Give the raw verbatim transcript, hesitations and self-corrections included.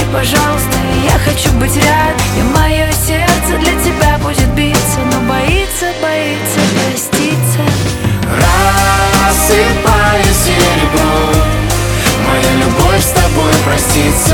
пожалуйста, я хочу быть рядом. И мое сердце для тебя будет биться, но боится, боится проститься. Рассыпаясь серебром, моя любовь с тобой простится.